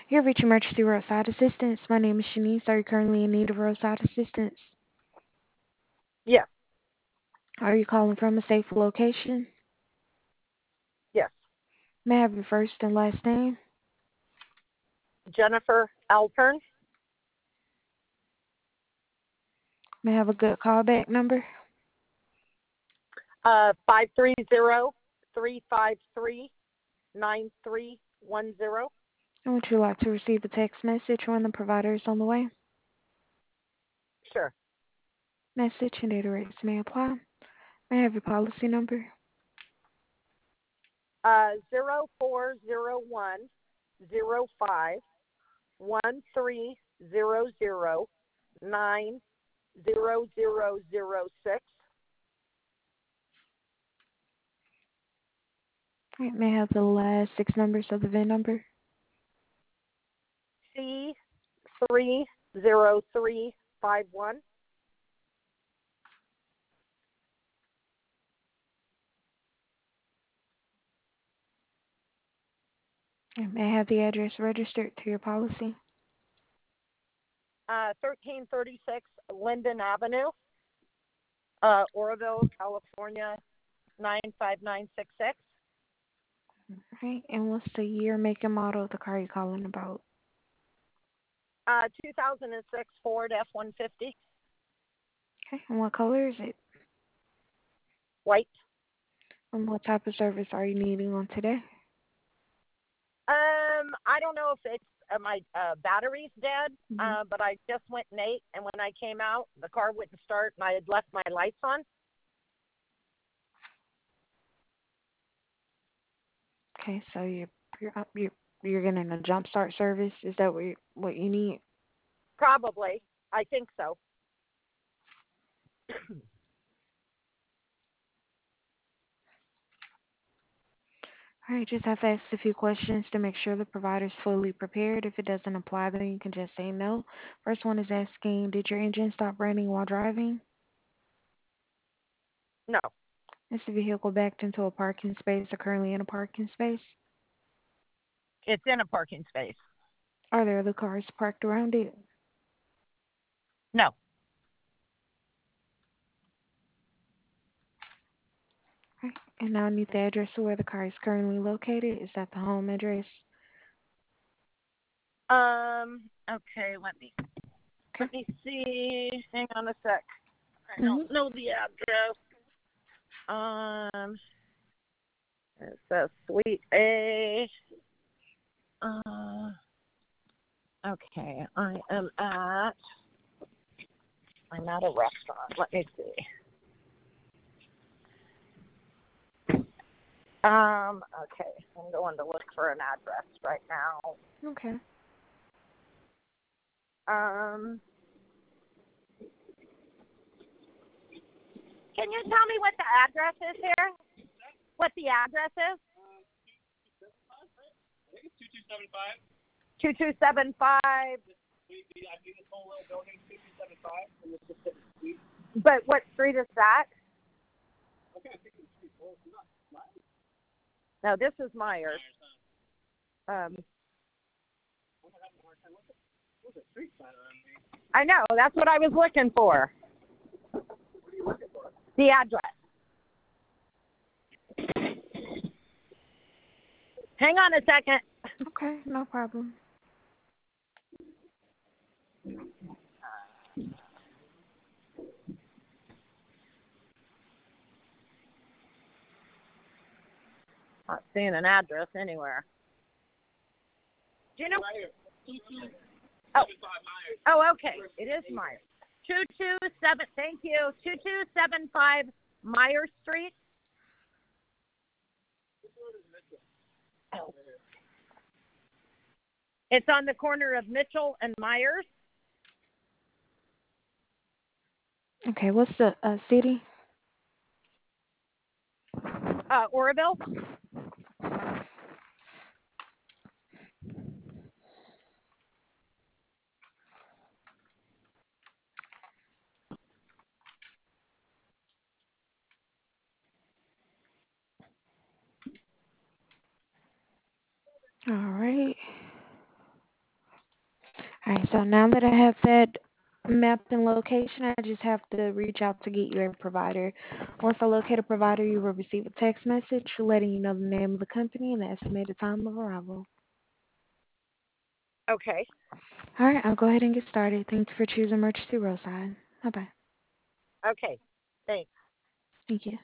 You're reaching emergency roadside assistance. My name is Shanice. Are you currently in need of roadside assistance? Yes, Are you calling from a safe location? yes. May I have your first and last name? Jennifer Alpern, May I have a good callback number? 530-353-9310. And would you like to receive a text message when the provider is on the way? Sure. Message and data rates may apply. May I have your policy number? 0401-05-1300-90006. All right, may I have the last six numbers of the VIN number? C30351. And may I have the address registered to your policy? 1336 Linden Avenue, Oroville, California, 95966. All right, and what's the year, make, and model of the car you're calling about? 2006 Ford F-150, Okay, and what color is it? white. And what type of service are you needing on today? I don't know if it's my battery's dead, Mm-hmm. but I just went and ate, and when I came out, the car wouldn't start, and I had left my lights on. Okay, so you're getting a jump start service. Is that what you need? Probably, I think so. All right, just have to ask a few questions to make sure the provider's fully prepared. If it doesn't apply, then you can just say no. First one is asking, did your engine stop running while driving? No, Is the vehicle backed into a parking space or currently in a parking space? it's in a parking space. Are there other cars parked around it? No, All right, and now I need the address of where the car is currently located. Is that the home address? okay, Okay. let me see. Hang on a sec. I Mm-hmm. don't know the address. Um, it says Suite A. Uh, okay, I'm at a restaurant. Let me see. Okay, I'm going to look for an address right now. Okay. Um, can you tell me what the address is here? What the address is? I think it's 2275. 2275. I think this whole little building 2275, and it's just a suite. But what street is that? Okay, I think it's pretty close. Not Myers. No, this is Myers. Um, I'm having a hard time. What's a street sign around me? I know. That's what I was looking for. What are you looking for? The address. Hang on a second. Okay, no problem. Not seeing an address anywhere. Do you know? Right here. 2275 Oh. Myers. Oh, okay. It is Myers. 227. Thank you. 2275 Myers Street. Oh. It's on the corner of Mitchell and Myers. Okay, what's the city? Oroville. All right. All right, so now that I have that map and location, I just have to reach out to get you a provider. Once I locate a provider, you will receive a text message letting you know the name of the company and the estimated time of arrival. Okay. All right, I'll go ahead and get started. Thank you for choosing Emergency Roadside. Bye bye. Okay. Thanks. Thank you.